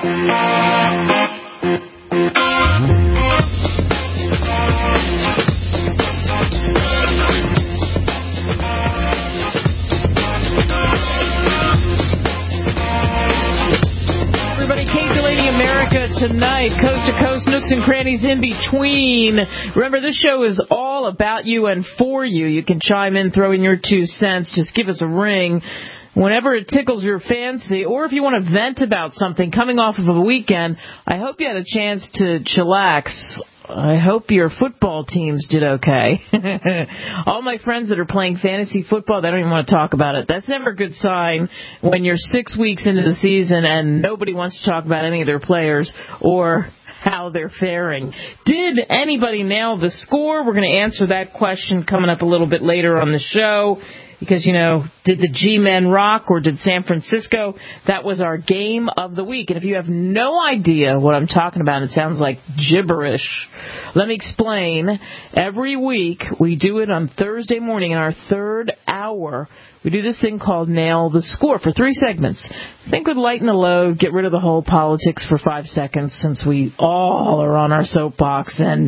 Tonight, coast to coast, nooks and crannies in between. Remember, this show is all about you and for you. You can chime in, throw in your 2 cents. Just give us a ring whenever it tickles your fancy. Or if you want to vent about something coming off of a weekend, I hope you had a chance to chillax. I hope your football teams did okay. All my friends that are playing fantasy football, they don't even want to talk about it. That's never a good sign when you're 6 weeks into the season and nobody wants to talk about any of their players or how they're faring. Did anybody nail the score? We're going to answer that question coming up a little bit later on the show. Because, you know, did the G-Men rock or did San Francisco? That was our game of the week. And if you have no idea what I'm talking about, it sounds like gibberish. Let me explain. Every week we do it on Thursday morning in our third hour. We do this thing called Nail the Score for 3 segments. Think we'd lighten the load, get rid of the whole politics for 5 seconds since we all are on our soapbox and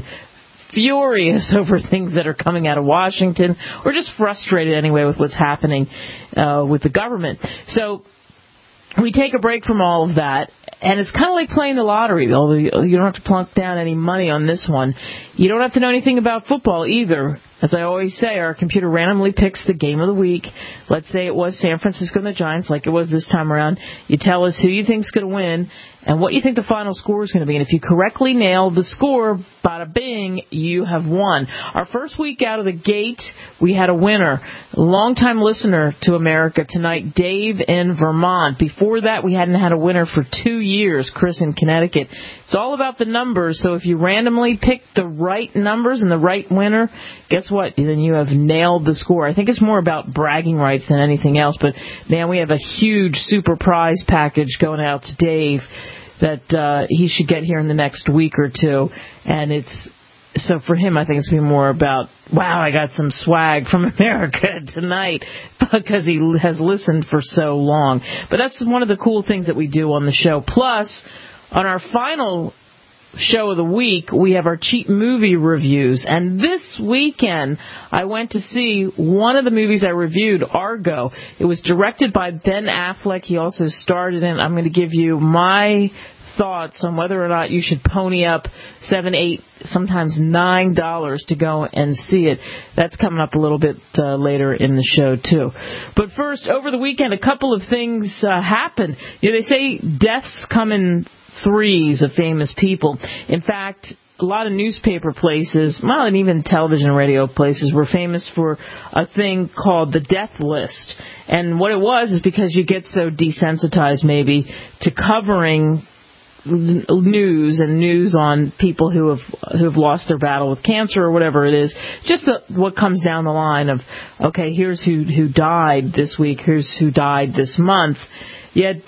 furious over things that are coming out of Washington, or just frustrated anyway with what's happening with the government. So we take a break from all of that, and it's kind of like playing the lottery, although you don't have to plunk down any money on this one. You don't have to know anything about football either. As I always say, our computer randomly picks the game of the week. Let's say it was San Francisco and the Giants, like it was this time around. You tell us who you think's going to win and what you think the final score is going to be. And if you correctly nail the score, bada bing, you have won. Our first week out of the gate, we had a winner. Longtime listener to America Tonight, Dave in Vermont. Before that, we hadn't had a winner for 2 years, Chris in Connecticut. It's all about the numbers, so if you randomly pick the right numbers and the right winner, guess what? Then you have nailed the score. I think it's more about bragging rights than anything else, but man, we have a huge super prize package going out to Dave that he should get here in the next week or two, and so for him, I think it's going to be more about, wow, I got some swag from America Tonight because he has listened for so long. But that's one of the cool things that we do on the show. Plus, on our final show of the week, we have our cheap movie reviews. And this weekend, I went to see one of the movies I reviewed, Argo. It was directed by Ben Affleck. He also starred in it. I'm going to give you my thoughts on whether or not you should pony up $7, $8, sometimes $9 to go and see it. That's coming up a little bit later in the show, too. But first, over the weekend, a couple of things happened. You know, they say deaths come in threes of famous people. In fact, a lot of newspaper places, well, and even television and radio places were famous for a thing called the death list. And what it was is because you get so desensitized maybe to covering news on people who have lost their battle with cancer or whatever it is. Just what comes down the line of, okay, here's who died this week, here's who died this month. Yet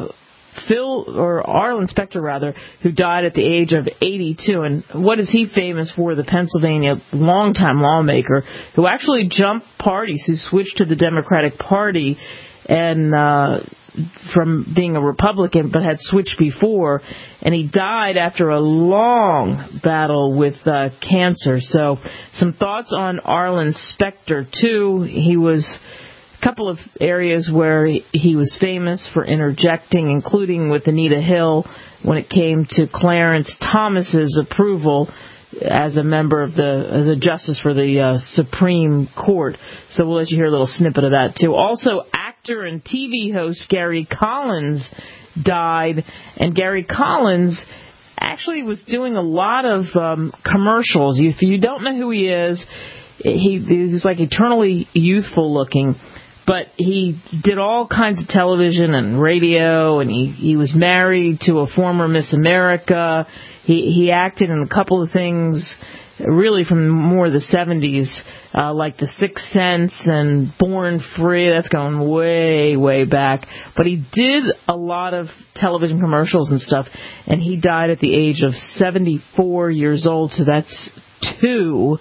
Arlen Specter, who died at the age of 82, and what is he famous for? The Pennsylvania longtime lawmaker who actually jumped parties, who switched to the Democratic Party and from being a Republican, but had switched before, and he died after a long battle with cancer. So some thoughts on Arlen Specter, too. He was a couple of areas where he was famous for interjecting, including with Anita Hill when it came to Clarence Thomas's approval as a justice for the Supreme Court. So we'll let you hear a little snippet of that, too. Also, actor and TV host Gary Collins died, and Gary Collins actually was doing a lot of commercials. If you don't know who he is, he's like eternally youthful looking, but he did all kinds of television and radio, and he was married to a former Miss America. He acted in a couple of things really from more the 70s, like The Sixth Sense and Born Free. That's going way, way back. But he did a lot of television commercials and stuff, and he died at the age of 74 years old, so that's 2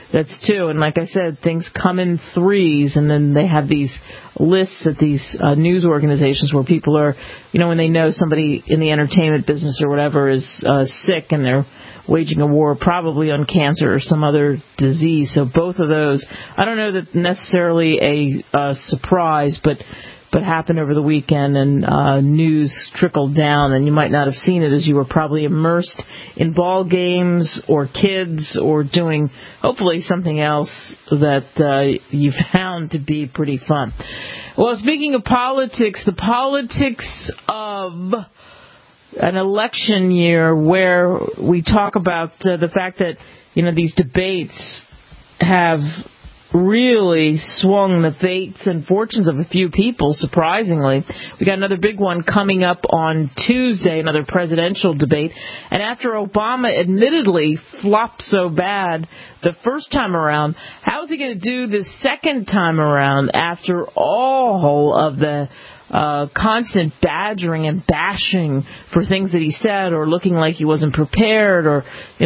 That's two. And like I said, things come in threes, and then they have these lists at these news organizations where people are, when they know somebody in the entertainment business or whatever is sick, and they're waging a war probably on cancer or some other disease. So both of those, I don't know that necessarily a surprise, but happened over the weekend, and news trickled down, and you might not have seen it as you were probably immersed in ball games or kids or doing hopefully something else that you found to be pretty fun. Well, speaking of politics, the politics of an election year where we talk about the fact that, these debates have really swung the fates and fortunes of a few people, surprisingly. We got another big one coming up on Tuesday, another presidential debate. And after Obama admittedly flopped so bad the first time around, how is he going to do the second time around after all of the constant badgering and bashing for things that he said, or looking like he wasn't prepared, or,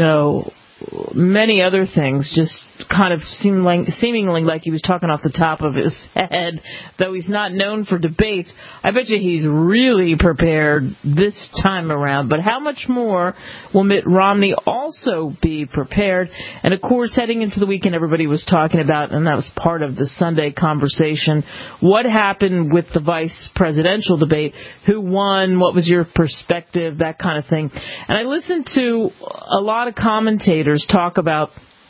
many other things, just kind of seemingly like he was talking off the top of his head, though he's not known for debates. I bet you he's really prepared this time around. But how much more will Mitt Romney also be prepared? And, of course, heading into the weekend, everybody was talking about, and that was part of the Sunday conversation, what happened with the vice presidential debate, who won, what was your perspective, that kind of thing. And I listened to a lot of commentators talk about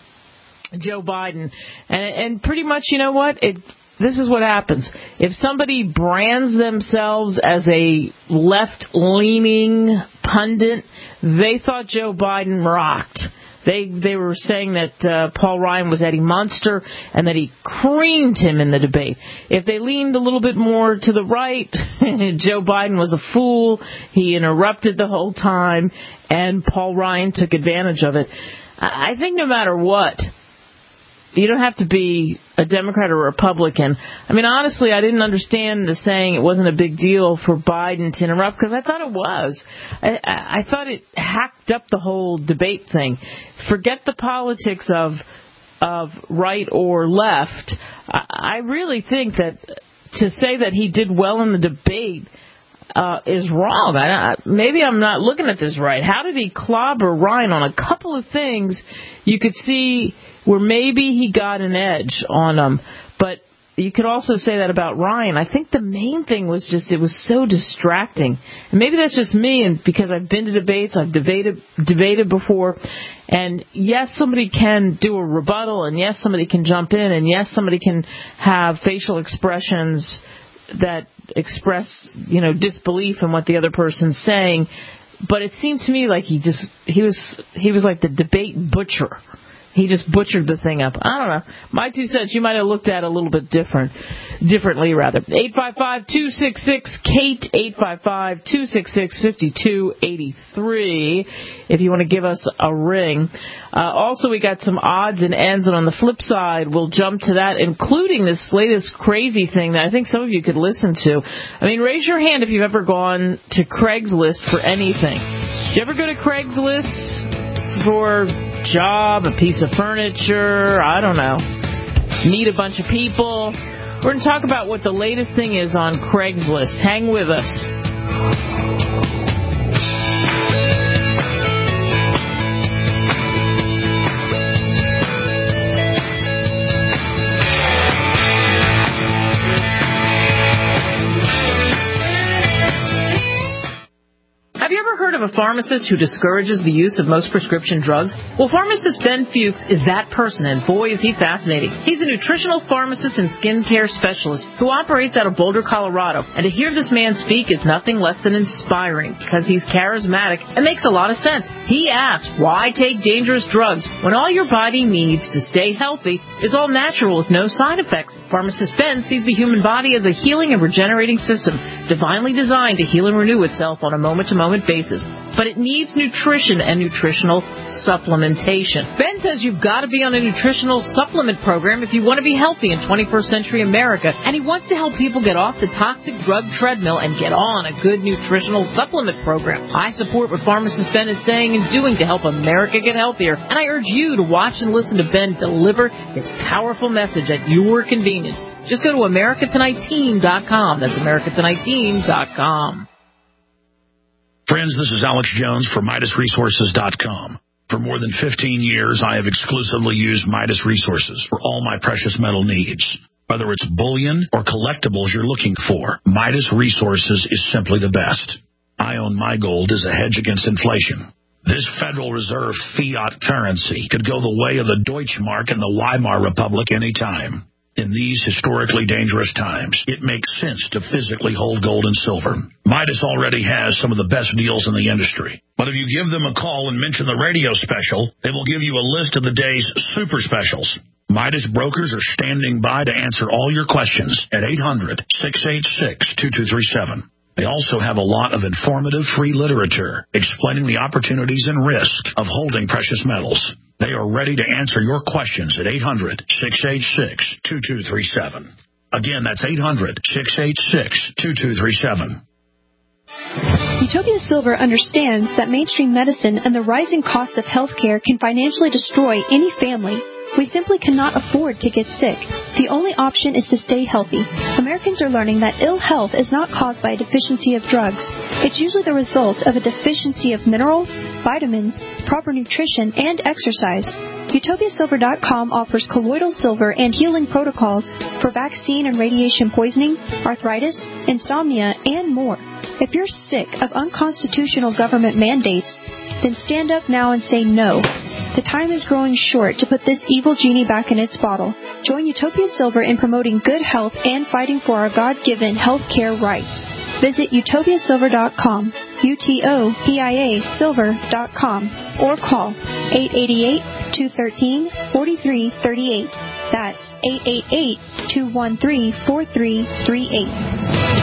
Joe Biden, and pretty much, this is what happens. If somebody brands themselves as a left-leaning pundit, they thought Joe Biden rocked. They were saying that Paul Ryan was Eddie Munster and that he creamed him in the debate. If they leaned a little bit more to the right, Joe Biden was a fool. He interrupted the whole time, and Paul Ryan took advantage of it. I think no matter what, you don't have to be a Democrat or a Republican. I mean, honestly, I didn't understand the saying it wasn't a big deal for Biden to interrupt, because I thought it was. I thought it hacked up the whole debate thing. Forget the politics of right or left. I really think that to say that he did well in the debate is wrong. Maybe I'm not looking at this right. How did he clobber Ryan on a couple of things you could see where maybe he got an edge on him? But you could also say that about Ryan. I think the main thing was just it was so distracting. And maybe that's just me, and because I've been to debates, I've debated before. And yes, somebody can do a rebuttal, and yes, somebody can jump in, and yes, somebody can have facial expressions that express, disbelief in what the other person's saying. But it seemed to me like he was like the debate butcher. He just butchered the thing up. I don't know. My 2 cents, you might have looked at it a little bit differently. 855-266-KATE, 855-266-5283, if you want to give us a ring. Also, we got some odds and ends, and on the flip side, we'll jump to that, including this latest crazy thing that I think some of you could listen to. I mean, raise your hand if you've ever gone to Craigslist for anything. Did you ever go to Craigslist for job, a piece of furniture, I don't know, meet a bunch of people? We're going to talk about what the latest thing is on Craigslist. Hang with us. Have you ever heard of a pharmacist who discourages the use of most prescription drugs? Well, pharmacist Ben Fuchs is that person, and boy, is he fascinating. He's a nutritional pharmacist and skincare specialist who operates out of Boulder, Colorado. And to hear this man speak is nothing less than inspiring, because he's charismatic and makes a lot of sense. He asks, why take dangerous drugs when all your body needs to stay healthy is all natural with no side effects? Pharmacist Ben sees the human body as a healing and regenerating system, divinely designed to heal and renew itself on a moment-to-moment basis. but it needs nutrition and nutritional supplementation. Ben says you've got to be on a nutritional supplement program if you want to be healthy in 21st century America, and he wants to help people get off the toxic drug treadmill and get on a good nutritional supplement program. I support what pharmacist Ben is saying and doing to help America get healthier, and I urge you to watch and listen to Ben deliver his powerful message at your convenience. Just go to AmericaTonightTeam.com. That's AmericaTonightTeam.com. Friends, this is Alex Jones for MidasResources.com. For more than 15 years, I have exclusively used Midas Resources for all my precious metal needs. Whether it's bullion or collectibles you're looking for, Midas Resources is simply the best. I own my gold as a hedge against inflation. This Federal Reserve fiat currency could go the way of the Deutschmark and the Weimar Republic anytime. In these historically dangerous times, it makes sense to physically hold gold and silver. Midas already has some of the best deals in the industry. But if you give them a call and mention the radio special, they will give you a list of the day's super specials. Midas brokers are standing by to answer all your questions at 800-686-2237. They also have a lot of informative free literature explaining the opportunities and risk of holding precious metals. They are ready to answer your questions at 800-686-2237. Again, that's 800-686-2237. Utopia Silver understands that mainstream medicine and the rising cost of healthcare can financially destroy any family. We simply cannot afford to get sick. The only option is to stay healthy. Americans are learning that ill health is not caused by a deficiency of drugs. It's usually the result of a deficiency of minerals, vitamins, proper nutrition, and exercise. UtopiaSilver.com offers colloidal silver and healing protocols for vaccine and radiation poisoning, arthritis, insomnia, and more. If you're sick of unconstitutional government mandates, then stand up now and say no. The time is growing short to put this evil genie back in its bottle. Join Utopia Silver in promoting good health and fighting for our God-given health care rights. Visit utopiasilver.com, UTOPIA Silver.com, or call 888-213-4338. That's 888-213-4338.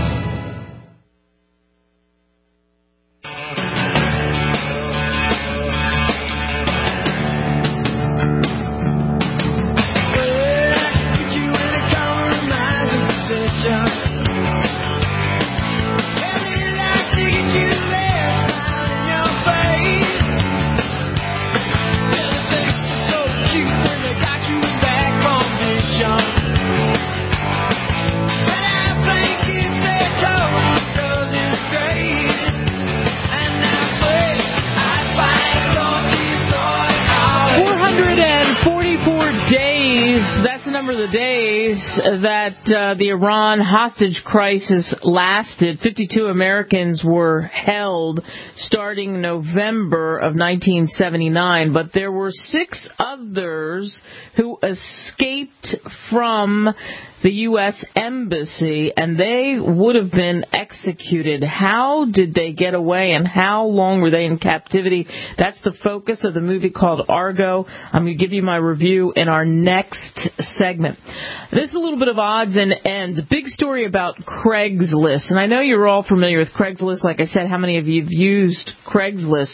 That the Iran hostage crisis lasted. 52 Americans were held starting November of 1979, but there were 6 others who escaped from the U.S. Embassy, and they would have been executed. How did they get away, and how long were they in captivity? That's the focus of the movie called Argo. I'm going to give you my review in our next segment. This is a little bit of odds and ends. A big story about Craigslist, and I know you're all familiar with Craigslist. Like I said, how many of you have used Craigslist?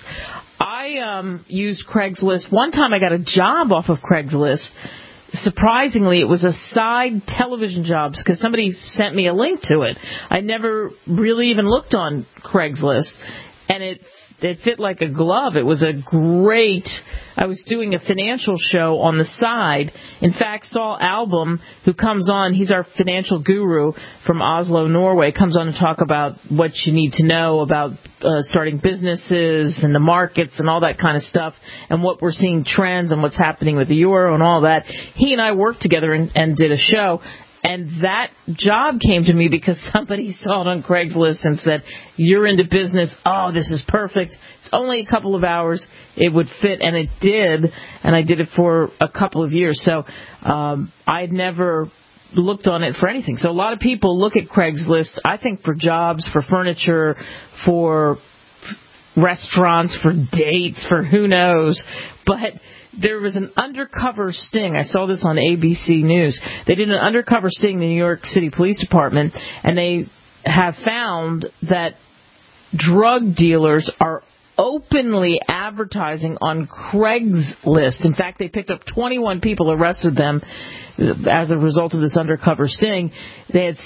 I used Craigslist. One time I got a job off of Craigslist. Surprisingly, it was a side television job because somebody sent me a link to it. I never really even looked on Craigslist, and it fit like a glove. It was a great... I was doing a financial show on the side. In fact, Saul Album, who comes on, he's our financial guru from Oslo, Norway, comes on to talk about what you need to know about starting businesses and the markets and all that kind of stuff, and what we're seeing trends and what's happening with the euro and all that. He and I worked together and did a show. And that job came to me because somebody saw it on Craigslist and said, you're into business. Oh, this is perfect. It's only a couple of hours. It would fit. And it did. And I did it for a couple of years. So I'd never looked on it for anything. So a lot of people look at Craigslist, I think, for jobs, for furniture, for restaurants, for dates, for who knows. But there was an undercover sting. I saw this on ABC News. They did an undercover sting in the New York City Police Department, and they have found that drug dealers are openly advertising on Craigslist. In fact, they picked up 21 people, arrested them as a result of this undercover sting. They had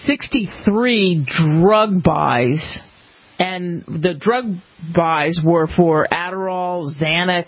63 drug buys, and the drug buys were for Adderall, Xanax,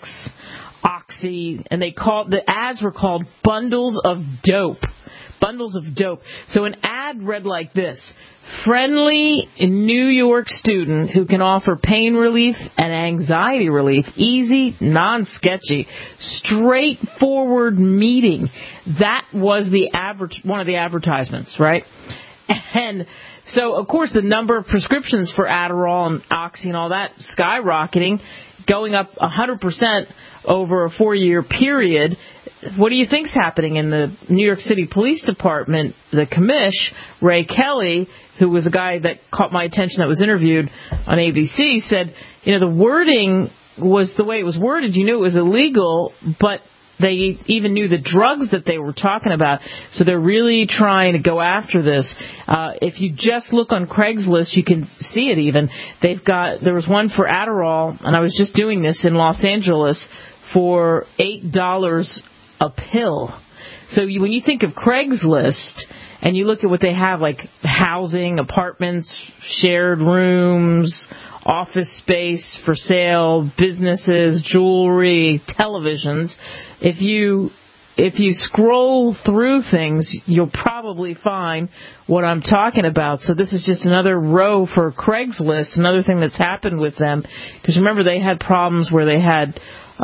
Oxy, and the ads were called bundles of dope. Bundles of dope. So an ad read like this: friendly New York student who can offer pain relief and anxiety relief. Easy, non-sketchy, straightforward meeting. That was one of the advertisements, right? And so, of course, the number of prescriptions for Adderall and Oxy and all that skyrocketing, going up 100% over a 4-year period. What do you think's happening in the New York City Police Department? The commish, Ray Kelly, who was a guy that caught my attention that was interviewed on ABC, said, the wording was the way it was worded. You knew it was illegal, but they even knew the drugs that they were talking about. So they're really trying to go after this. If you just look on Craigslist, you can see it even. There was one for Adderall, and I was just doing this in Los Angeles, for $8 a pill. So when you think of Craigslist and you look at what they have, like housing, apartments, shared rooms, office space for sale, businesses, jewelry, televisions, if you scroll through things, you'll probably find what I'm talking about. So this is just another row for Craigslist, another thing that's happened with them. Because remember, they had problems where they had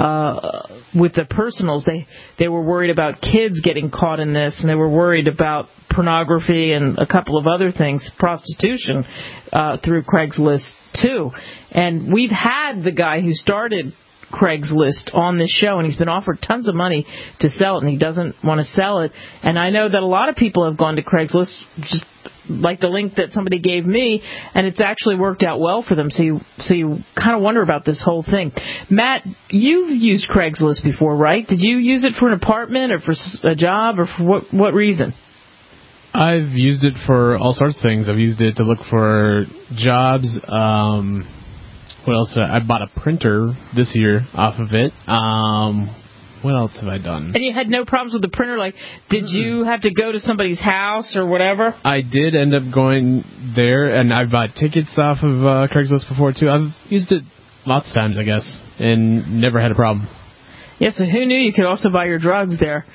with the personals, they were worried about kids getting caught in this, and they were worried about pornography and a couple of other things, prostitution, through Craigslist too. And we've had the guy who started Craigslist on this show, and he's been offered tons of money to sell it, and he doesn't want to sell it. And I know that a lot of people have gone to Craigslist, just like the link that somebody gave me, and it's actually worked out well for them. So you kind of wonder about this whole thing. Matt, you've used Craigslist before, right? Did you use it for an apartment or for a job, or for what reason? I've used it for all sorts of things. I've used it to look for jobs. What else? I bought a printer this year off of it. What else have I done? And you had no problems with the printer? Like, did you have to go to somebody's house or whatever? I did end up going there, and I bought tickets off of Craigslist before, too. I've used it lots of times, I guess, and never had a problem. Yeah, so who knew you could also buy your drugs there?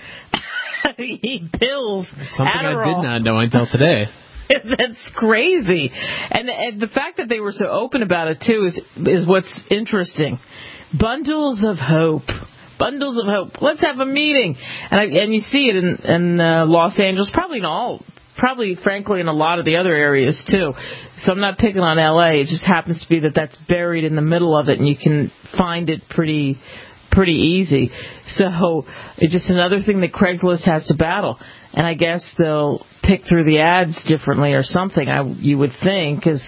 Pills, something Adderall. I did not know until today. That's crazy. And the fact that they were so open about it, too, is what's interesting. Bundles of hope. Bundles of hope. Let's have a meeting. And you see it in Los Angeles, probably, frankly, in a lot of the other areas, too. So I'm not picking on L.A. It just happens to be that's buried in the middle of it, and you can find it pretty easy. So it's just another thing that Craigslist has to battle. And I guess they'll pick through the ads differently or something, you would think, because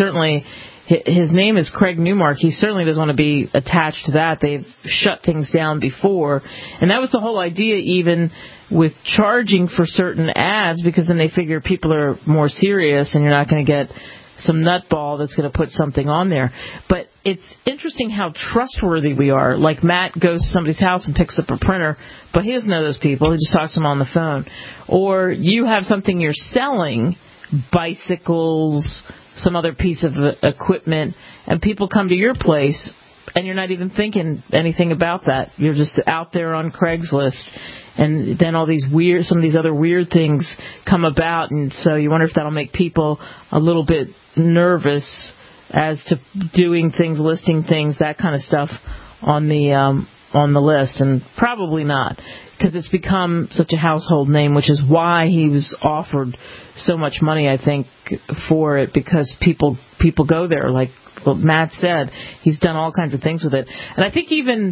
his name is Craig Newmark. He certainly doesn't want to be attached to that. They've shut things down before. And that was the whole idea, even with charging for certain ads, because then they figure people are more serious and you're not going to get some nutball that's going to put something on there. But it's interesting how trustworthy we are. Like Matt goes to somebody's house and picks up a printer, but he doesn't know those people. He just talks to them on the phone. Or you have something you're selling, bicycles, some other piece of equipment, and people come to your place, and you're not even thinking anything about that. You're just out there on Craigslist, and then some of these other weird things come about, and so you wonder if that'll make people a little bit nervous as to doing things, listing things, that kind of stuff on the list, and probably not, because it's become such a household name, which is why he was offered so much money, I think, for it, because people go there. Like what Matt said, he's done all kinds of things with it. And I think even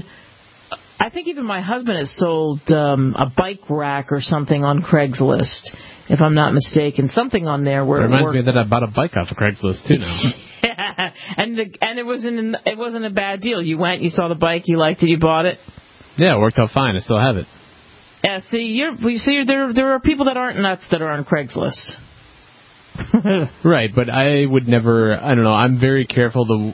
my husband has sold a bike rack or something on Craigslist, if I'm not mistaken. Something on there where it reminds me that I bought a bike off of Craigslist too now. Yeah, and it wasn't a bad deal. You went, you saw the bike, you liked it, you bought it. Yeah, it worked out fine. I still have it. Yeah, there are people that aren't nuts that are on Craigslist. Right, but I would never, I don't know, I'm very careful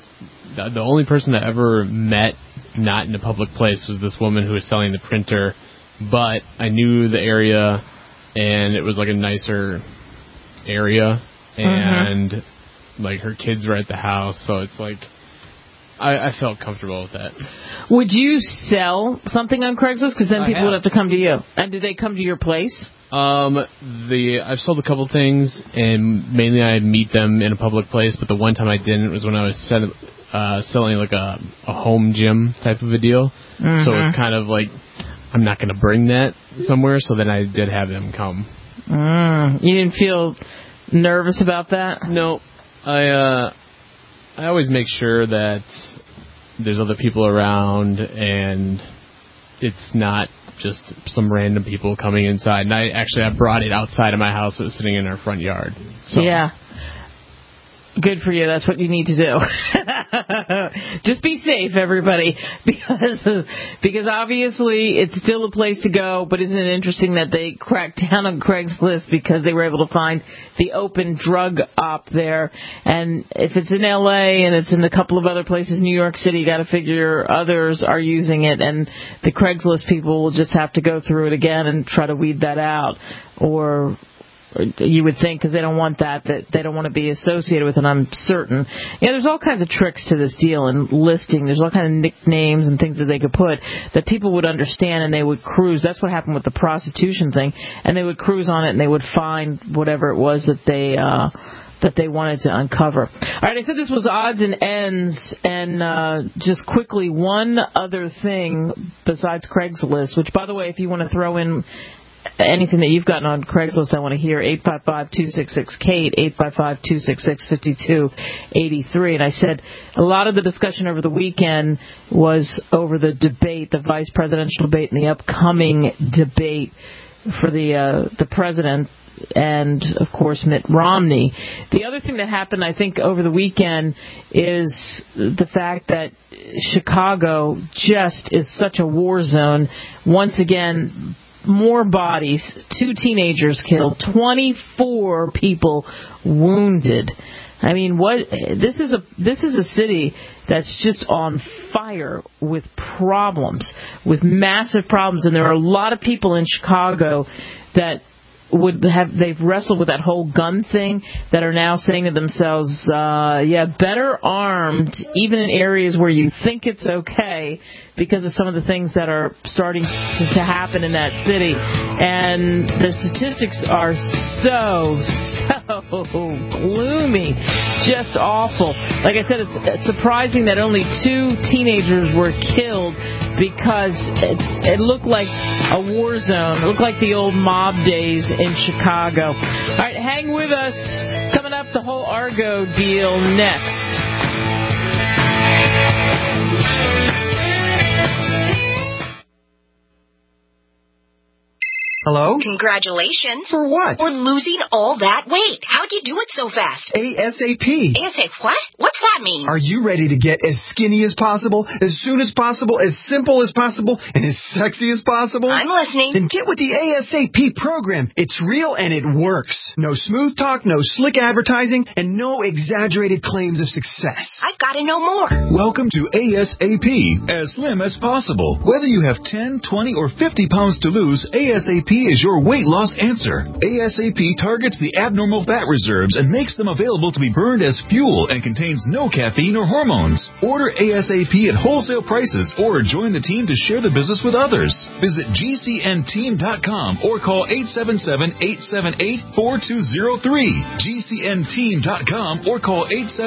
the only person I ever met not in a public place was this woman who was selling the printer, but I knew the area, and it was like a nicer area, and like her kids were at the house, so it's like I felt comfortable with that. Would you sell something on Craigslist? Because then people would have to come to you. And do they come to your place? I've sold a couple things, and mainly I meet them in a public place, but the one time I didn't was when I was selling like a home gym type of a deal. So it's kind of like I'm not going to bring that somewhere, so then I did have them come. You didn't feel nervous about that? No. I always make sure that there's other people around and it's not just some random people coming inside. And I brought it outside of my house. It was sitting in our front yard. So. Yeah. Good for you. That's what you need to do. Just be safe, everybody, because obviously it's still a place to go. But isn't it interesting that they cracked down on Craigslist because they were able to find the open drug op there? And if it's in L.A. and it's in a couple of other places, New York City, you got to figure others are using it, and the Craigslist people will just have to go through it again and try to weed that out, or you would think, because they don't want that they don't want to be associated with it, I'm certain. Yeah, there's all kinds of tricks to this deal and listing. There's all kinds of nicknames and things that they could put that people would understand, and they would cruise. That's what happened with the prostitution thing, and they would cruise on it, and they would find whatever it was that they wanted to uncover. All right, I said this was odds and ends, and just quickly, one other thing besides Craigslist, which, by the way, if you want to throw in anything that you've gotten on Craigslist, I want to hear. 855-266-KATE, 855-266-5283. And I said a lot of the discussion over the weekend was over the debate, the vice presidential debate, and the upcoming debate for the president and, of course, Mitt Romney. The other thing that happened, I think, over the weekend is the fact that Chicago just is such a war zone. Once again, more bodies, 2 teenagers killed, 24 people wounded. I mean, this is a city that's just on fire with problems, with massive problems, and there are a lot of people in Chicago that they've wrestled with that whole gun thing, that are now saying to themselves, better armed, even in areas where you think it's okay, because of some of the things that are starting to happen in that city. And the statistics are so gloomy, just awful. Like I said, it's surprising that only 2 teenagers were killed, because it looked like a war zone. It looked like the old mob days in Chicago. All right, hang with us. Coming up, the whole Argo deal next. Hello? Congratulations. For what? For losing all that weight. How'd you do it so fast? ASAP. ASAP what? What's that mean? Are you ready to get as skinny as possible, as soon as possible, as simple as possible, and as sexy as possible? I'm listening. Then get with the ASAP program. It's real and it works. No smooth talk, no slick advertising, and no exaggerated claims of success. I've got to know more. Welcome to ASAP, as slim as possible. Whether you have 10, 20, or 50 pounds to lose, ASAP is your weight loss answer. ASAP targets the abnormal fat reserves and makes them available to be burned as fuel and contains no caffeine or hormones. Order ASAP at wholesale prices or join the team to share the business with others. Visit GCNteam.com or call 877-878-4203. GCNteam.com or call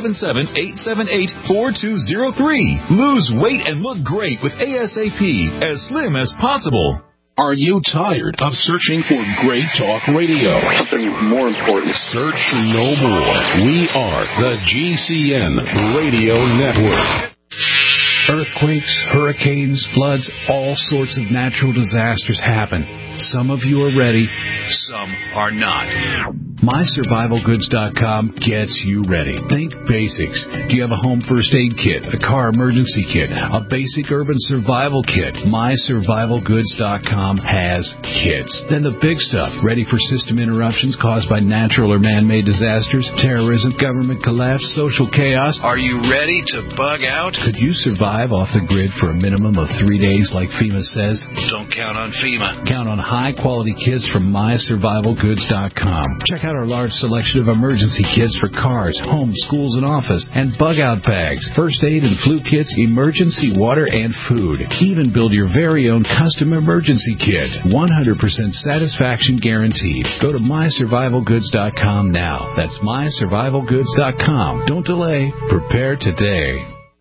877-878-4203. Lose weight and look great with ASAP, as slim as possible. Are you tired of searching for great talk radio? Something more important. Search no more. We are the GCN Radio Network. Earthquakes, hurricanes, floods, all sorts of natural disasters happen. Some of you are ready, some are not. MySurvivalGoods.com gets you ready. Think basics. Do you have a home first aid kit, a car emergency kit, a basic urban survival kit? MySurvivalGoods.com has kits. Then the big stuff, ready for system interruptions caused by natural or man-made disasters, terrorism, government collapse, social chaos. Are you ready to bug out? Could you survive off the grid for a minimum of 3 days like FEMA says? Don't count on FEMA. Count on high-quality kits from MySurvivalGoods.com. Check out our large selection of emergency kits for cars, homes, schools, and office, and bug-out bags, first aid and flu kits, emergency water, and food. Even build your very own custom emergency kit. 100% satisfaction guaranteed. Go to MySurvivalGoods.com now. That's MySurvivalGoods.com. Don't delay. Prepare today.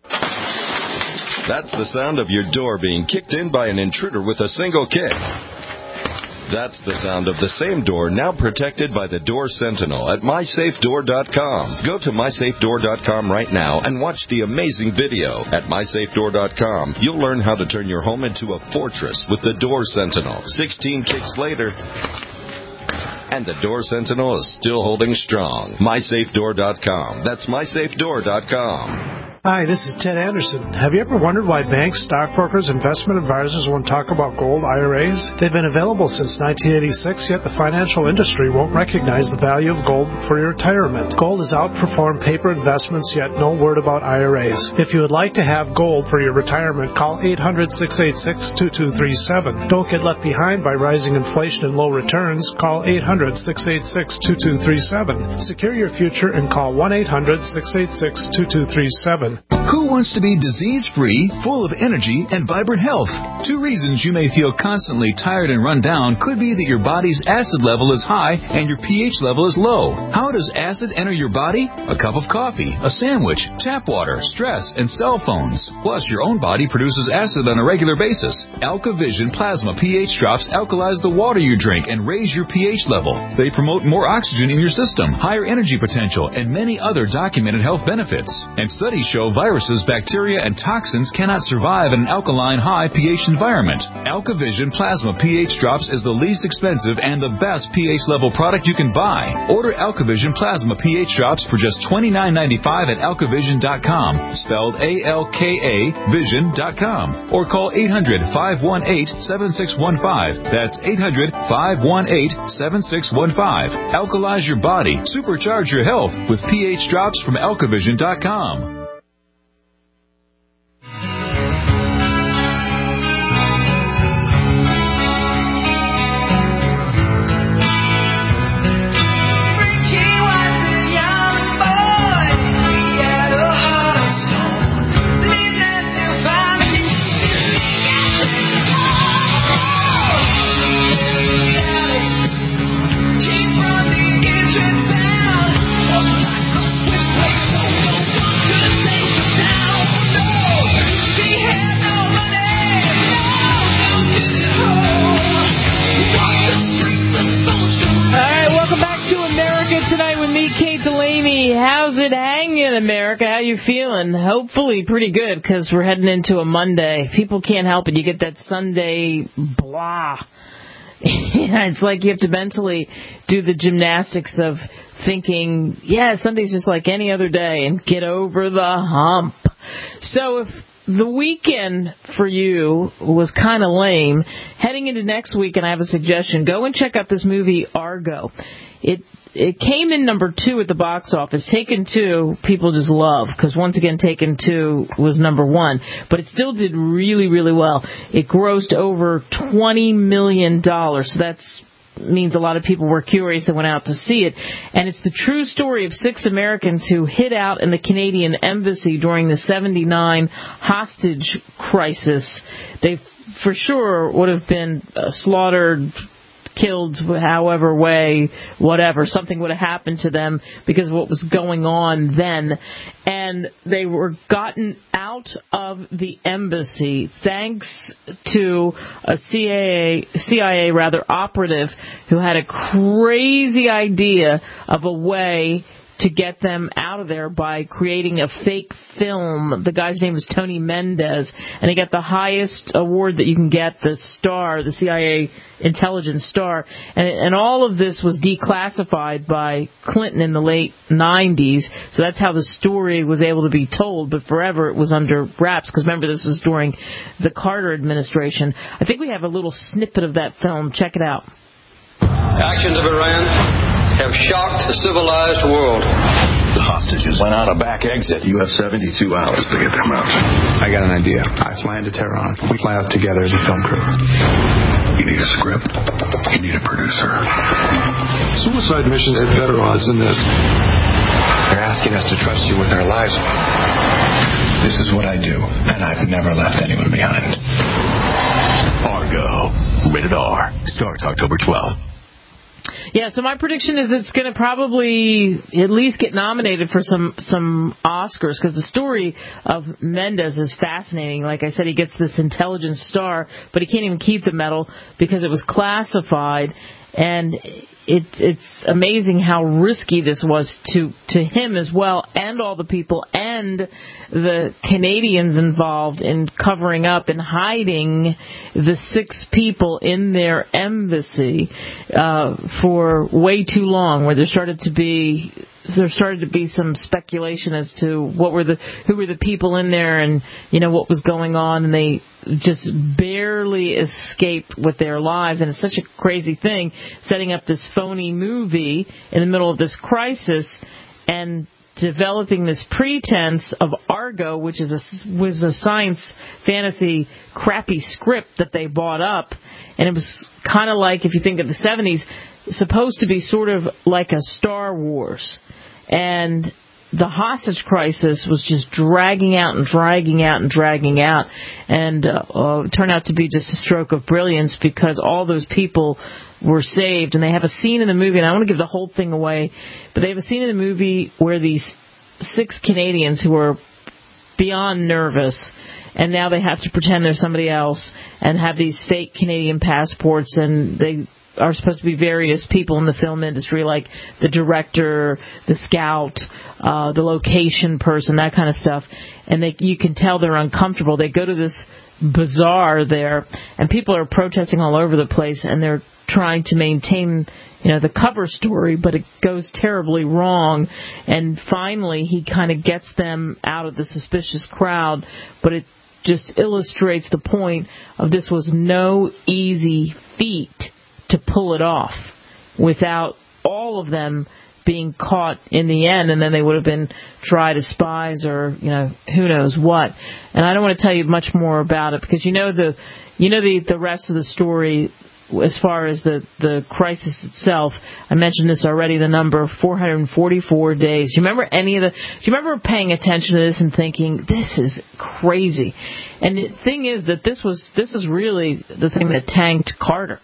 That's the sound of your door being kicked in by an intruder with a single kick. That's the sound of the same door now protected by the Door Sentinel at MySafeDoor.com. Go to MySafeDoor.com right now and watch the amazing video. At MySafeDoor.com, you'll learn how to turn your home into a fortress with the Door Sentinel. 16 kicks later, and the Door Sentinel is still holding strong. MySafeDoor.com. That's MySafeDoor.com. Hi, this is Ted Anderson. Have you ever wondered why banks, stockbrokers, investment advisors won't talk about gold IRAs? They've been available since 1986, yet the financial industry won't recognize the value of gold for your retirement. Gold has outperformed paper investments, yet no word about IRAs. If you would like to have gold for your retirement, call 800-686-2237. Don't get left behind by rising inflation and low returns. Call 800-686-2237. Secure your future and call 1-800-686-2237. Who wants to be disease-free, full of energy, and vibrant health? 2 reasons you may feel constantly tired and run down could be that your body's acid level is high and your pH level is low. How does acid enter your body? A cup of coffee, a sandwich, tap water, stress, and cell phones. Plus, your own body produces acid on a regular basis. AlkaVision Plasma pH drops alkalize the water you drink and raise your pH level. They promote more oxygen in your system, higher energy potential, and many other documented health benefits. And studies show viruses, bacteria, and toxins cannot survive in an alkaline high pH environment. AlkaVision Plasma pH Drops is the least expensive and the best pH level product you can buy. Order AlkaVision Plasma pH Drops for just $29.95 at AlkaVision.com, spelled A-L-K-A Vision.com, or call 800-518-7615. That's 800-518-7615. Alkalize your body. Supercharge your health with pH Drops from AlkaVision.com. America, how you feeling? Hopefully pretty good, because we're heading into a Monday. People can't help it. You get that Sunday blah. It's like you have to mentally do the gymnastics of thinking, yeah, Sunday's just like any other day, and get over the hump. So if the weekend for you was kind of lame, heading into next week, and I have a suggestion. Go and check out this movie, Argo. It came in number 2 at the box office. Taken 2, people just love, because once again, Taken 2 was number 1. But it still did really, really well. It grossed over $20 million. So that means a lot of people were curious that went out to see it. And it's the true story of 6 Americans who hid out in the Canadian embassy during the 79 hostage crisis. They for sure would have been slaughtered, killed however way, whatever, something would have happened to them because of what was going on then. And they were gotten out of the embassy thanks to a CIA operative who had a crazy idea of a way to get them out of there by creating a fake film. The guy's name is Tony Mendez, and he got the highest award that you can get, the STAR, the CIA Intelligence Star. And all of this was declassified by Clinton in the late 90s, so that's how the story was able to be told, but forever it was under wraps, because remember, this was during the Carter administration. I think we have a little snippet of that film. Check it out. Actions of Iran have shocked the civilized world. The hostages went out a back exit. You have 72 hours to get them out. I got an idea. I fly into Tehran. We fly out together as a film crew. You need a script. You need a producer. Suicide missions have better odds than this. They're asking us to trust you with our lives. This is what I do, and I've never left anyone behind. Argo. Rated R. Starts October 12th. Yeah, so my prediction is it's going to probably at least get nominated for some Oscars, because the story of Mendez is fascinating. Like I said, he gets this Intelligence Star, but he can't even keep the medal because it was classified, and it's amazing how risky this was to him as well, and all the people and the Canadians involved in covering up and hiding the 6 people in their embassy for way too long, where there started to be some speculation as to who were the people in there, and what was going on, and they just barely escaped with their lives. And it's such a crazy thing, setting up this phony movie in the middle of this crisis and developing this pretense of Argo, which was a science fantasy crappy script that they bought up. And it was kind of like, if you think of the 70s, supposed to be sort of like a Star Wars. And the hostage crisis was just dragging out, and it turned out to be just a stroke of brilliance, because all those people were saved. And they have a scene in the movie, and I don't want to give the whole thing away, but they have a scene in the movie where these 6 Canadians who are beyond nervous, and now they have to pretend they're somebody else and have these fake Canadian passports, and they are supposed to be various people in the film industry, like the director, the scout, the location person, that kind of stuff. And you can tell they're uncomfortable. They go to this bazaar there, and people are protesting all over the place, and they're trying to maintain, the cover story, but it goes terribly wrong. And finally, he kind of gets them out of the suspicious crowd, but it just illustrates the point of this was no easy feat to pull it off without all of them being caught in the end, and then they would have been tried as spies or, who knows what. And I don't want to tell you much more about it, because the rest of the story as far as the crisis itself. I mentioned this already, the number 444 days. Do you remember paying attention to this and thinking, this is crazy? And the thing is that this is really the thing that tanked Carter.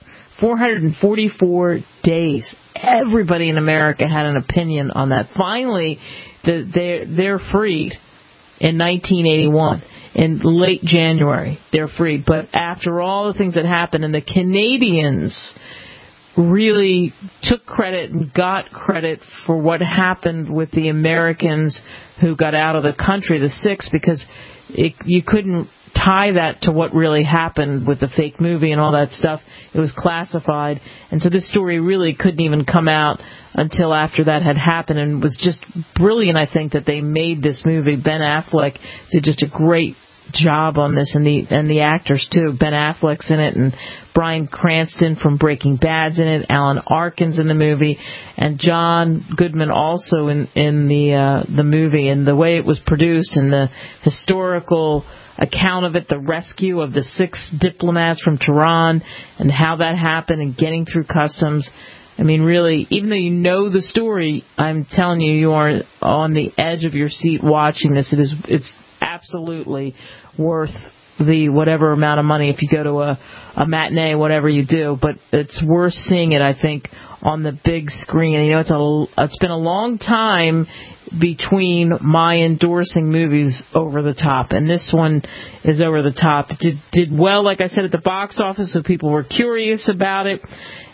444 days. Everybody in America had an opinion on that. Finally, they're freed in 1981. In late January, they're freed. But after all the things that happened, and the Canadians really took credit and got credit for what happened with the Americans who got out of the country, the 6, because you couldn't tie that to what really happened with the fake movie and all that stuff. It was classified. And so this story really couldn't even come out until after that had happened, and was just brilliant, I think, that they made this movie. Ben Affleck did just a great job on this, and the actors too. Ben Affleck's in it, and Bryan Cranston from Breaking Bad's in it. Alan Arkin's in the movie, and John Goodman also in the movie. And the way it was produced, and the historical account of it, the rescue of the 6 diplomats from Tehran, and how that happened, and getting through customs. I mean, really, even though you know the story, I'm telling you, you are on the edge of your seat watching this. It's absolutely worth the whatever amount of money if you go to a matinee, whatever you do. But it's worth seeing it, I think, on the big screen. And, it's been a long time between my endorsing movies over the top, and this one is over the top. It did well, like I said, at the box office, so people were curious about it.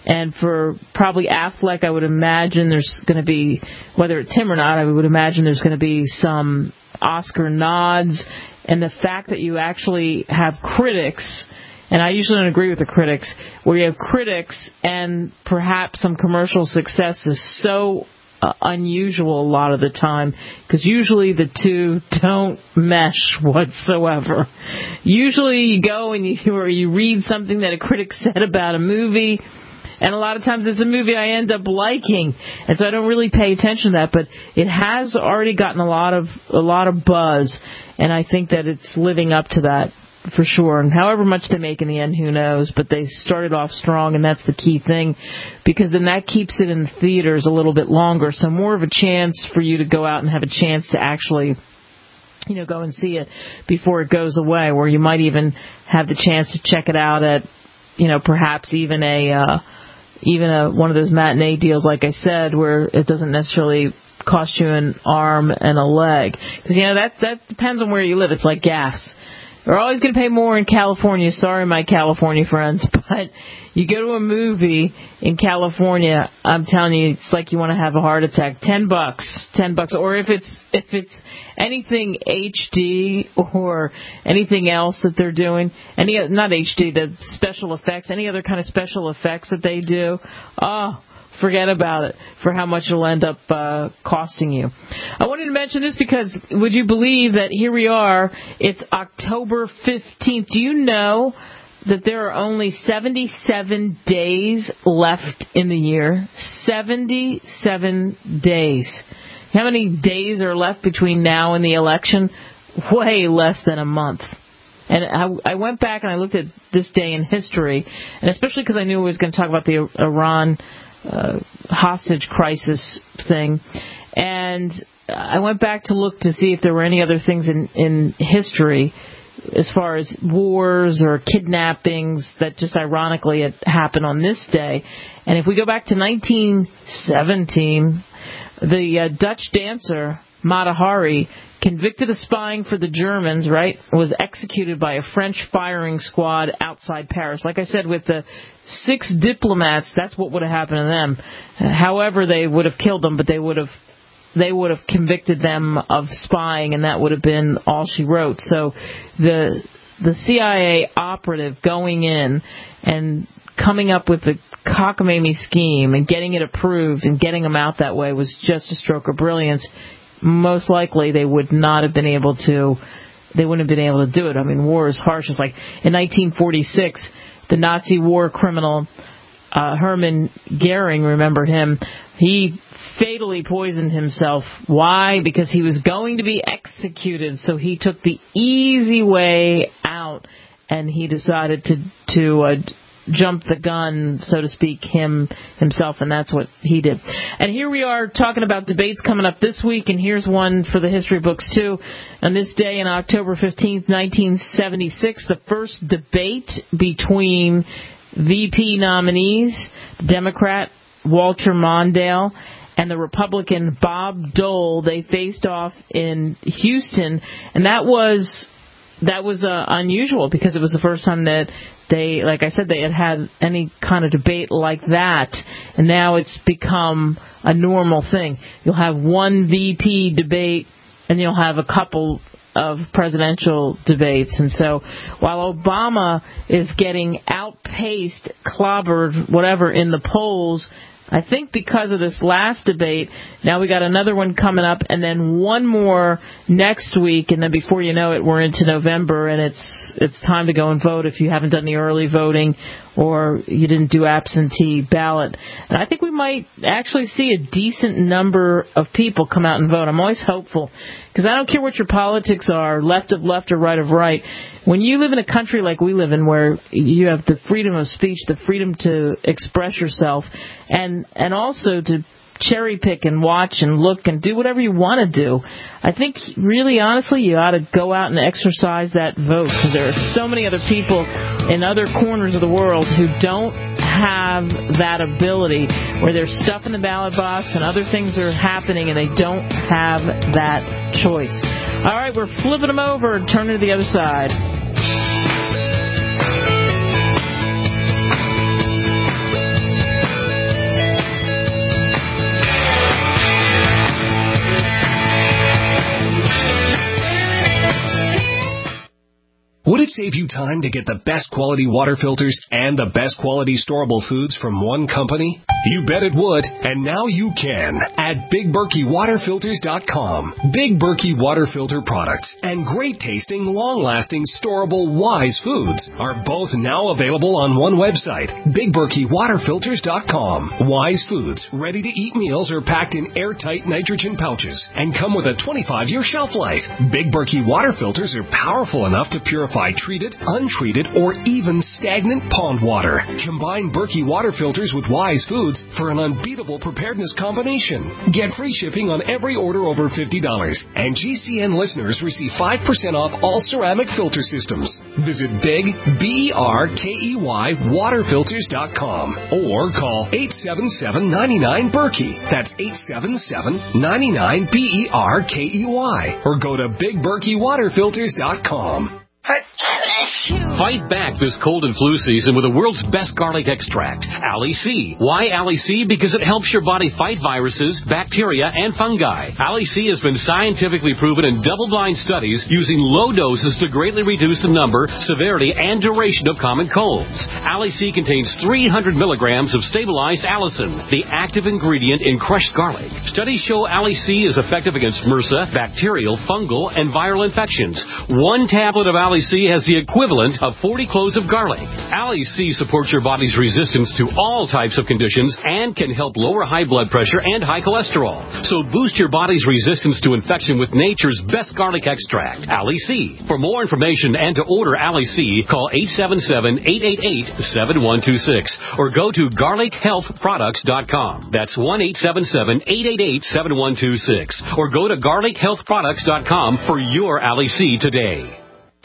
And for probably Affleck, I would imagine there's going to be, whether it's him or not, I would imagine there's going to be some Oscar nods. And the fact that you actually have critics, and I usually don't agree with the critics, where you have critics and perhaps some commercial success is so unusual a lot of the time, because usually the two don't mesh whatsoever. Usually you go and you read something that a critic said about a movie, and a lot of times it's a movie I end up liking, and so I don't really pay attention to that, but it has already gotten a lot of buzz, and I think that it's living up to that for sure. And however much they make in the end, who knows, but they started off strong, and that's the key thing, because then that keeps it in the theaters a little bit longer, so more of a chance for you to go out and have a chance to actually go and see it before it goes away, where you might even have the chance to check it out at perhaps even one of those matinee deals, like I said, where it doesn't necessarily cost you an arm and a leg, because that depends on where you live. It's like gas. We're always going to pay more in California. Sorry, my California friends, but you go to a movie in California, I'm telling you, it's like you want to have a heart attack. $10, or if it's anything HD or anything else that they're doing, not HD, the special effects, any other kind of special effects that they do, forget about it for how much it'll end up costing you. I wanted to mention this because would you believe that here we are, it's October 15th. Do you know that there are only 77 days left in the year? 77 days. How many days are left between now and the election? Way less than a month. And I went back and I looked at this day in history, and especially because I knew I was going to talk about the Iran hostage crisis thing, and I went back to look to see if there were any other things in history as far as wars or kidnappings that just ironically had happened on this day. And if we go back to 1917, the Dutch dancer Mata Hari, convicted of spying for the Germans, was executed by a French firing squad outside Paris. Like I said, with the 6 diplomats, that's what would have happened to them. However, they would have killed them, but they would have convicted them of spying, and that would have been all she wrote. So the CIA operative going in and coming up with the cockamamie scheme and getting it approved and getting them out that way was just a stroke of brilliance. Most likely they would not have been able to, they wouldn't have been able to do it. I mean, war is harsh. It's like in 1946, the Nazi war criminal Hermann Goering, remember him, he fatally poisoned himself. Why? Because he was going to be executed, so he took the easy way out, and he decided to jump the gun, so to speak, himself, and that's what he did. And here we are talking about debates coming up this week, and here's one for the history books, too. On this day, in October 15th, 1976, the first debate between VP nominees, Democrat Walter Mondale and the Republican Bob Dole, they faced off in Houston, and that was unusual because it was the first time that they, like I said, they had any kind of debate like that, and now it's become a normal thing. You'll have one VP debate, and you'll have a couple of presidential debates. And so while Obama is getting outpaced, clobbered, whatever, in the polls, I think because of this last debate, now we got another one coming up, and then one more next week, and then before you know it, we're into November, and it's time to go and vote if you haven't done the early voting or you didn't do absentee ballot. And I think we might actually see a decent number of people come out and vote. I'm always hopeful, because I don't care what your politics are, left of left or right of right. When you live in a country like we live in, where you have the freedom of speech, the freedom to express yourself, and also to cherry pick and watch and look and do whatever you want to do, I think really honestly you ought to go out and exercise that vote, because there are so many other people in other corners of the world who don't have that ability, where there's stuff in the ballot box and other things are happening and they don't have that choice. All right, we're flipping them over and turning to the other side. Would it save you time to get the best quality water filters and the best quality storable foods from one company? You bet it would, and now you can at BigBerkeyWaterFilters.com. Big Berkey water filter products and great tasting, long-lasting, storable Wise foods are both now available on one website, BigBerkeyWaterFilters.com. Wise foods, ready-to-eat meals are packed in airtight nitrogen pouches and come with a 25-year shelf life. Big Berkey water filters are powerful enough to purify treated, untreated, or even stagnant pond water. Combine Berkey water filters with Wise foods for an unbeatable preparedness combination. Get free shipping on every order over $50, and GCN listeners receive 5% off all ceramic filter systems. Visit BigBerkeyWaterFilters.com or call 877-99-BERKEY. That's 877-99-BERKEY. Or go to BigBerkeyWaterFilters.com. Fight back this cold and flu season with the world's best garlic extract, Ali C. Why Ali C? Because it helps your body fight viruses, bacteria, and fungi. Ali C has been scientifically proven in double-blind studies using low doses to greatly reduce the number, severity, and duration of common colds. Ali C contains 300 milligrams of stabilized allicin, the active ingredient in crushed garlic. Studies show Ali C is effective against MRSA, bacterial, fungal, and viral infections. One tablet of Ali C has the equivalent of 40 cloves of garlic. Ali C supports your body's resistance to all types of conditions and can help lower high blood pressure and high cholesterol. So boost your body's resistance to infection with nature's best garlic extract, Ali C. For more information and to order Ali C, call 877-888-7126 or go to garlichealthproducts.com. That's 1-877-888-7126 or go to garlichealthproducts.com for your Ali C today.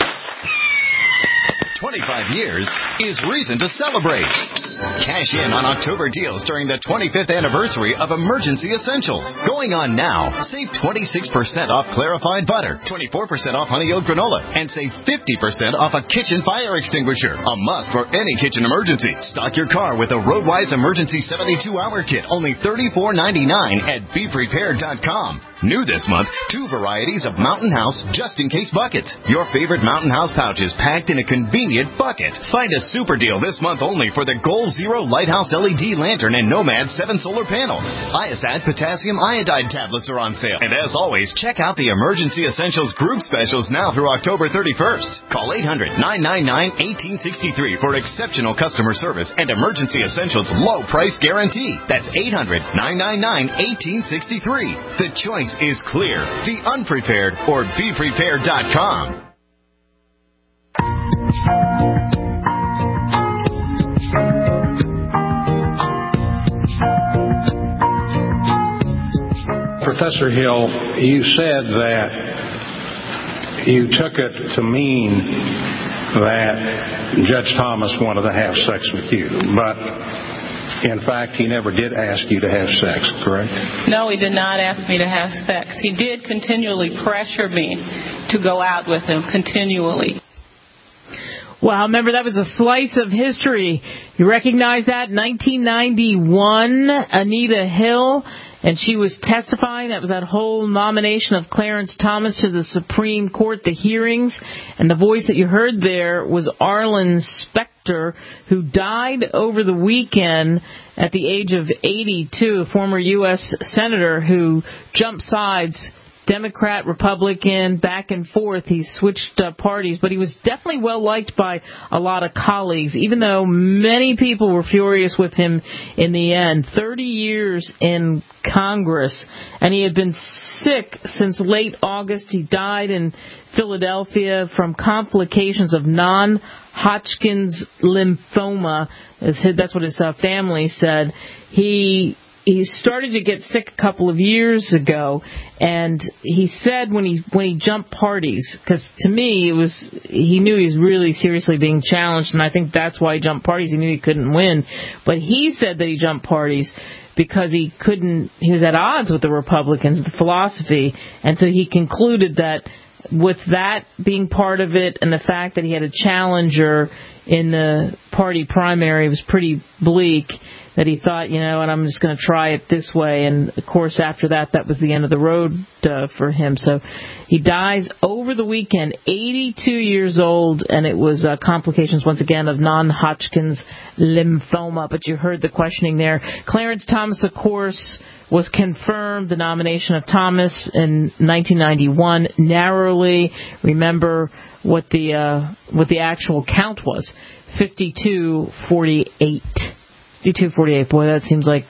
25 years is reason to celebrate. Cash in on October deals during the 25th anniversary of Emergency Essentials. Going on now, save 26% off clarified butter, 24% off honey oat granola, and save 50% off a kitchen fire extinguisher. A must for any kitchen emergency. Stock your car with a Roadwise Emergency 72-hour kit, only $34.99 at BePrepared.com. New this month, 2 varieties of Mountain House just-in-case buckets. Your favorite Mountain House pouches packed in a convenient bucket. Find a super deal this month only for the Goal Zero Lighthouse LED lantern and Nomad 7 solar panel. Iosad potassium iodide tablets are on sale. And as always, check out the Emergency Essentials group specials now through October 31st. Call 800-999-1863 for exceptional customer service and Emergency Essentials low price guarantee. That's 800-999-1863. The choice is clear. The Unprepared or BePrepared.com. Professor Hill, you said that you took it to mean that Judge Thomas wanted to have sex with you, but in fact, he never did ask you to have sex, correct? No, he did not ask me to have sex. He did continually pressure me to go out with him, continually. Wow, remember that was a slice of history. You recognize that? 1991, Anita Hill, and she was testifying. That was that whole nomination of Clarence Thomas to the Supreme Court, the hearings. And the voice that you heard there was Arlen Specter, who died over the weekend at the age of 82, a former U.S. Senator who jumped sides, Democrat, Republican, back and forth. He switched parties, but he was definitely well liked by a lot of colleagues, even though many people were furious with him in the end. 30 years in Congress, and he had been sick since late August. He died in Philadelphia from complications of non-Hodgkin's lymphoma. That's what his family said. He started to get sick a couple of years ago, and he said when he jumped parties, because to me he knew he was really seriously being challenged, and I think that's why he jumped parties. He knew he couldn't win, but he said that he jumped parties because he was at odds with the Republicans, the philosophy, and so he concluded that with that being part of it and the fact that he had a challenger in the party primary, it was pretty bleak, that he thought, and I'm just going to try it this way. And, of course, after that was the end of the road for him. So he dies over the weekend, 82 years old, and it was complications, once again, of non-Hodgkin's lymphoma. But you heard the questioning there. Clarence Thomas, of course, was confirmed, the nomination of Thomas in 1991, narrowly. Remember what the actual count was, 52-48. 52-48. Boy, that seems like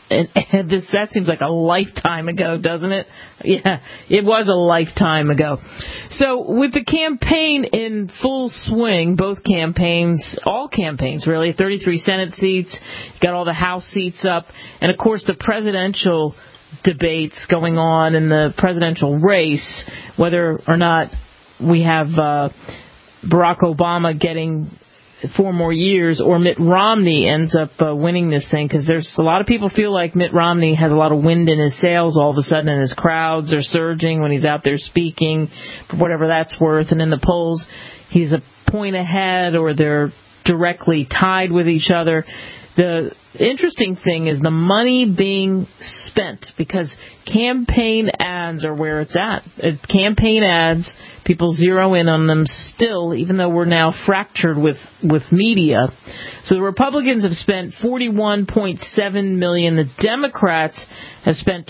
a lifetime ago, doesn't it? Yeah, it was a lifetime ago. So with the campaign in full swing, both campaigns, all campaigns really, 33 Senate seats, got all the House seats up, and of course the presidential debates going on in the presidential race, whether or not we have Barack Obama getting 4 more years, or Mitt Romney ends up winning this thing, because there's a lot of people feel like Mitt Romney has a lot of wind in his sails all of a sudden, and his crowds are surging when he's out there speaking, for whatever that's worth, and in the polls he's a point ahead, or they're directly tied with each other. The interesting thing is the money being spent, because campaign ads are where it's at. Campaign ads, people zero in on them still, even though we're now fractured with media. So the Republicans have spent $41.7 million. The Democrats have spent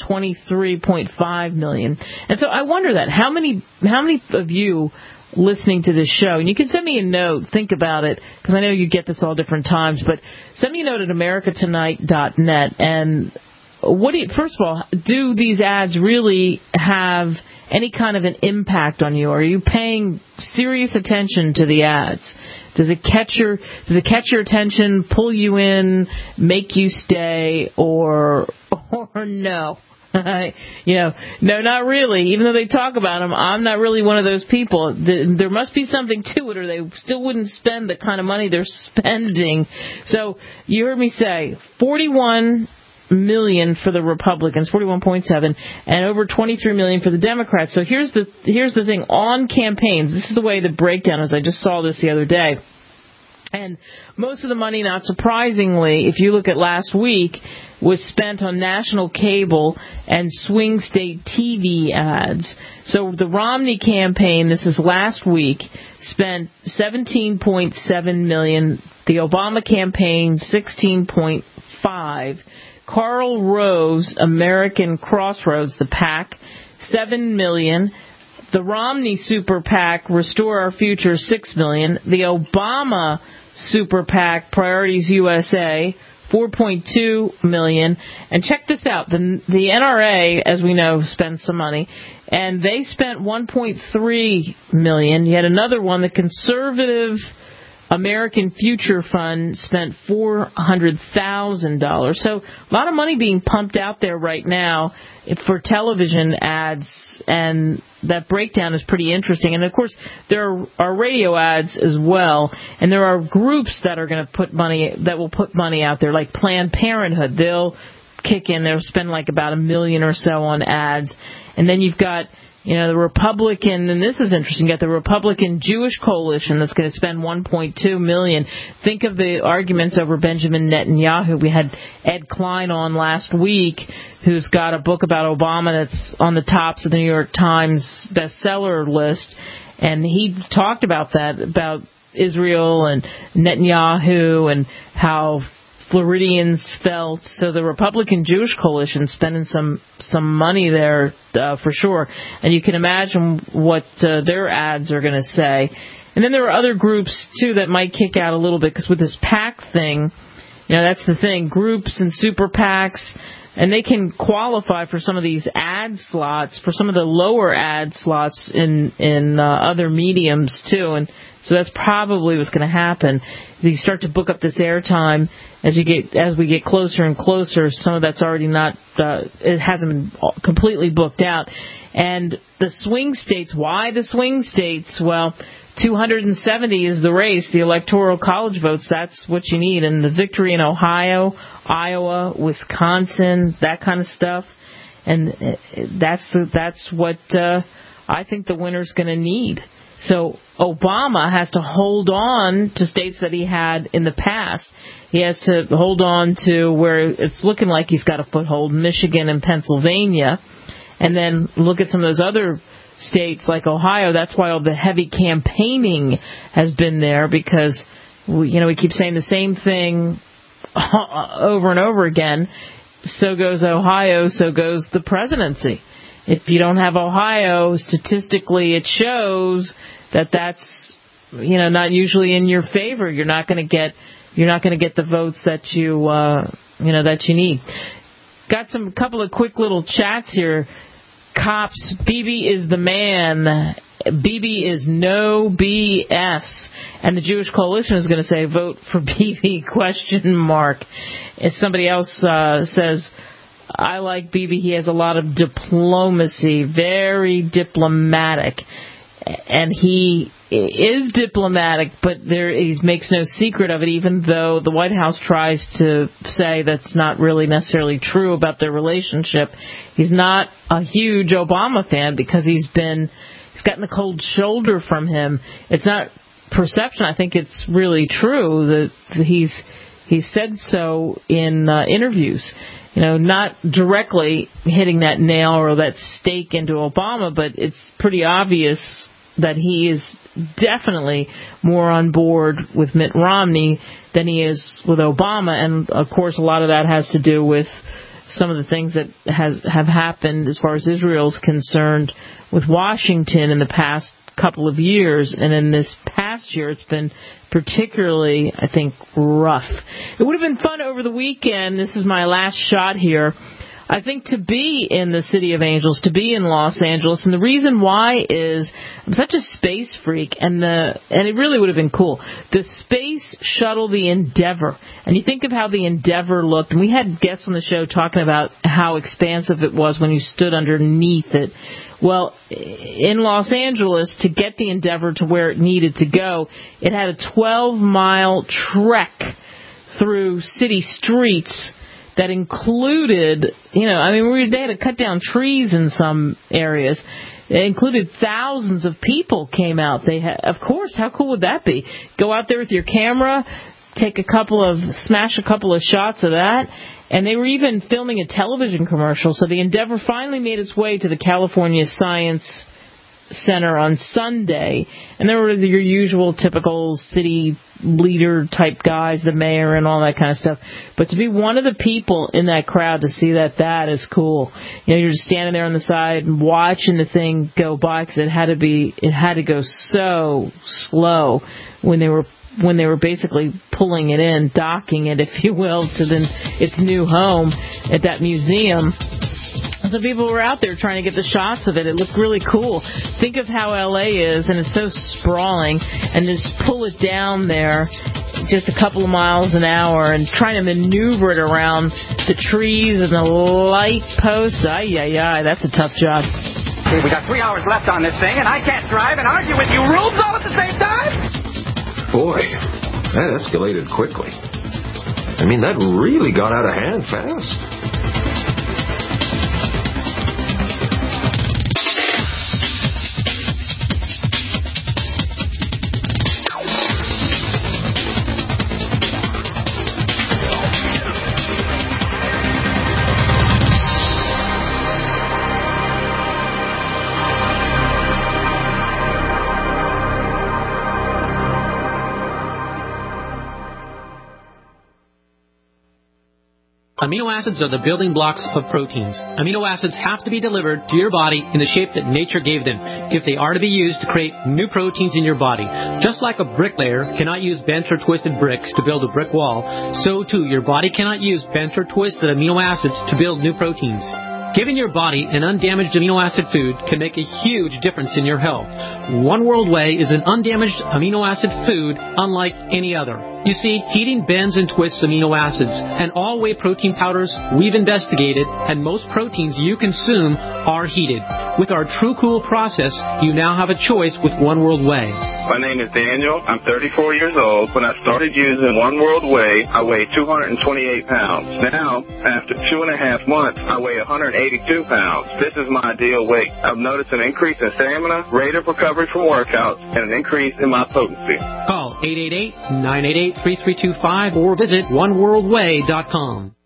$23.5 million. And so I wonder that how many of you listening to this show, and you can send me a note, think about it, because I know you get this all different times, but send me a note at americatonight.net, and first of all, do these ads really have any kind of an impact on you? Are you paying serious attention to the ads? Does it catch your attention, pull you in, make you stay, or no? No, not really. Even though they talk about them, I'm not really one of those people. There must be something to it, or they still wouldn't spend the kind of money they're spending. So you heard me say $41 million for the Republicans, 41.7, and over $23 million for the Democrats. So here's the thing on campaigns. This is the way the breakdown is. I just saw this the other day. And most of the money, not surprisingly, if you look at last week, was spent on national cable and swing state TV ads. So the Romney campaign, this is last week, spent $17.7 million. The Obama campaign, $16.5. Karl Rove, American Crossroads, the PAC, $7 million. The Romney Super PAC, Restore Our Future, $6 million. The Obama Super PAC, Priorities USA, $4.2 million. And check this out. The NRA, as we know, spends some money, and they spent $1.3 million. Yet another one, the Conservative American Future Fund, spent $400,000. So a lot of money being pumped out there right now for television ads, and that breakdown is pretty interesting. And of course, there are radio ads as well, and there are groups that are going to put money out there, like Planned Parenthood. They'll kick in, they'll spend like about $1 million or so on ads. And then you've got the Republican, and this is interesting, you got the Republican Jewish Coalition that's going to spend $1.2 million. Think of the arguments over Benjamin Netanyahu. We had Ed Klein on last week, who's got a book about Obama that's on the tops of the New York Times bestseller list, and he talked about that, about Israel and Netanyahu and how Floridians felt. So the Republican Jewish Coalition spending some money there for sure, and you can imagine what their ads are going to say. And then there are other groups too that might kick out a little bit, because with this PAC thing, that's the thing, groups and super PACs, and they can qualify for some of these ad slots, for some of the lower ad slots in other mediums too, and so that's probably what's going to happen. You start to book up this airtime as we get closer and closer. Some of that's already not, it hasn't been completely booked out. And the swing states, why the swing states? Well, 270 is the race, the Electoral College votes. That's what you need. And the victory in Ohio, Iowa, Wisconsin, that kind of stuff. And that's what I think the winner's going to need. So Obama has to hold on to states that he had in the past. He has to hold on to where it's looking like he's got a foothold, Michigan and Pennsylvania, and then look at some of those other states like Ohio. That's why all the heavy campaigning has been there, because we keep saying the same thing over and over again. So goes Ohio, so goes the presidency. If you don't have Ohio, statistically it shows that that's not usually in your favor. You're not going to get the votes that you need. Got some couple of quick little chats here. Cops, Bibi is the man. Bibi is no BS. And the Jewish Coalition is going to say, vote for Bibi, ? As somebody else says, I like Bibi. He has a lot of diplomacy, very diplomatic. And he is diplomatic, but he makes no secret of it, even though the White House tries to say that's not really necessarily true about their relationship. He's not a huge Obama fan because he's gotten the cold shoulder from him. It's not perception. I think it's really true that he's said so in interviews. Not directly hitting that nail or that stake into Obama, but it's pretty obvious that he is definitely more on board with Mitt Romney than he is with Obama. And, of course, a lot of that has to do with some of the things that have happened as far as Israel is concerned with Washington in the past couple of years. And in this past year, it's been particularly, I think, rough. It would have been fun over the weekend. This is my last shot here. I think to be in the City of Angels, to be in Los Angeles, and the reason why is I'm such a space freak, and it really would have been cool. The space shuttle, the Endeavour, and you think of how the Endeavour looked, and we had guests on the show talking about how expansive it was when you stood underneath it. Well, in Los Angeles, to get the Endeavour to where it needed to go, it had a 12-mile trek through city streets that included, they had to cut down trees in some areas. It included thousands of people came out. Of course, how cool would that be? Go out there with your camera, smash a couple of shots of that. And they were even filming a television commercial. So the Endeavour finally made its way to the California Science Center on Sunday, and there were your usual typical city leader type guys, the mayor and all that kind of stuff. But to be one of the people in that crowd, to see that is cool. You're just standing there on the side and watching the thing go by, because it had to go so slow when they were basically pulling it in, docking it, if you will, to its new home at that museum. So people were out there trying to get the shots of it. It looked really cool. Think of how L.A. is, and it's so sprawling, and just pull it down there just a couple of miles an hour and trying to maneuver it around the trees and the light posts. That's a tough job. We got 3 hours left on this thing, and I can't drive and argue with you rubes all at the same time? Boy, that escalated quickly. That really got out of hand fast. Amino acids are the building blocks of proteins. Amino acids have to be delivered to your body in the shape that nature gave them if they are to be used to create new proteins in your body. Just like a bricklayer cannot use bent or twisted bricks to build a brick wall, so too your body cannot use bent or twisted amino acids to build new proteins. Giving your body an undamaged amino acid food can make a huge difference in your health. One World Whey is an undamaged amino acid food unlike any other. You see, heating bends and twists amino acids, and all whey protein powders we've investigated, and most proteins you consume are heated. With our True Cool process, you now have a choice with One World Way. My name is Daniel. I'm 34 years old. When I started using One World Way, I weighed 228 pounds. Now, after 2.5 months, I weigh 182 pounds. This is my ideal weight. I've noticed an increase in stamina, rate of recovery from workouts, and an increase in my potency. Call 888-988-3325 or visit oneworldway.com.